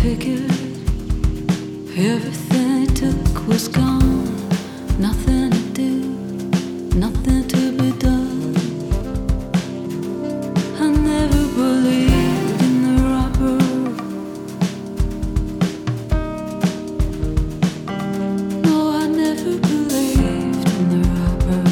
ticket. Everything it took was gone. Nothing to do, nothing to be done. I never believed in the robber. No, I never believed in the robber.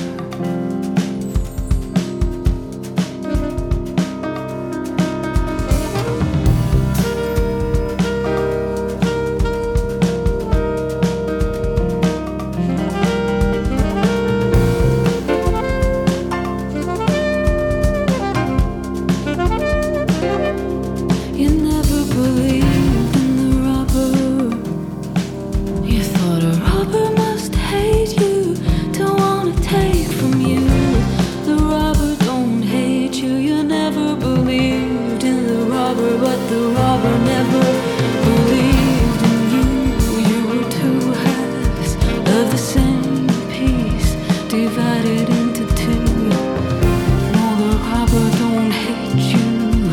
You never believed in the robber. You thought a robber must hate you, to wanna take from you. The robber don't hate you. You never believed in the robber, but the robber never believed in you. You were two halves of the same piece, divided into two. No, the robber don't hate you.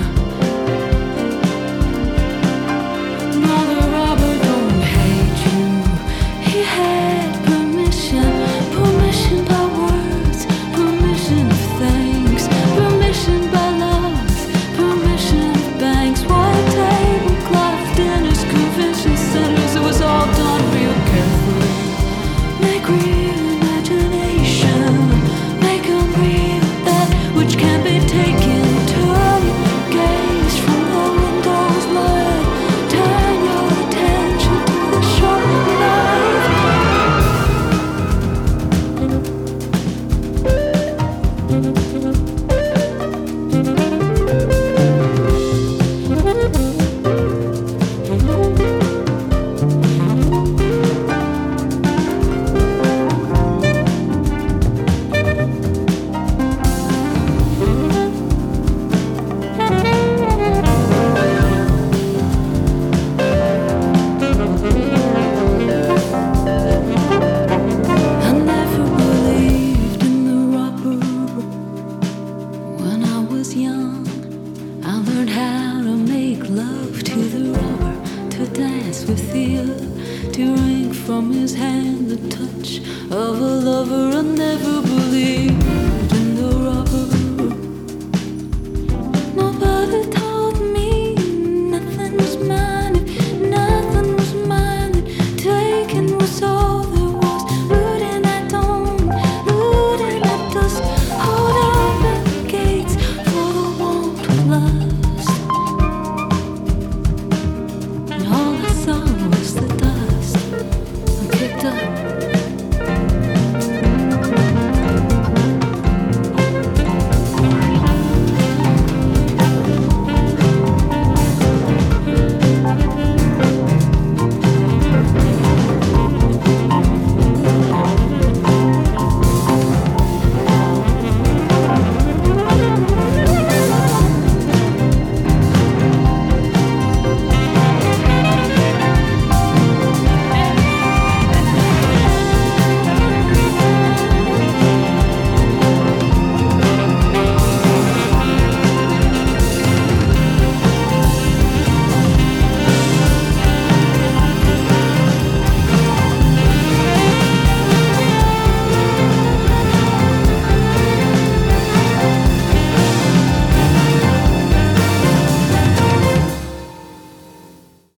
No, the robber don't hate you. He had permission, permission by words, permission of thanks, permission by love, permission of banks, white tablecloth, dinners, convention centers. It was all done real carefully. Make real imagination, make unreal that which can be taken. Turn your gaze from the window's light. Turn your attention to the sharp knife. I never believed in the robber. When I was young, I learned how to make love to the robber, to dance with the other, to wring from his hand the touch of a lover. I never believed